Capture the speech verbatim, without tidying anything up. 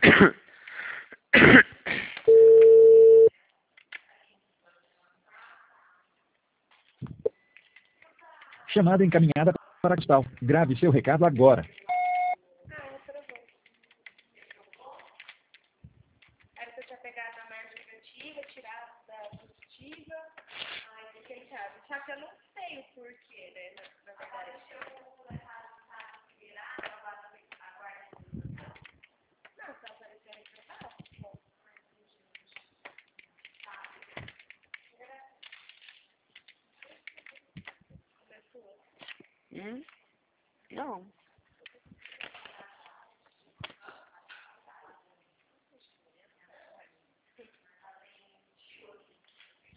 Chamada encaminhada para a Cristal. Grave seu recado agora. Ah, travou. Era pra eu tinha pegado a marca negativa, tirado da positiva. Ai, fiquei em casa. Só que eu não sei o porquê, né? Na, na verdade. Não, só apareceu aí pra cá. Hum? Não.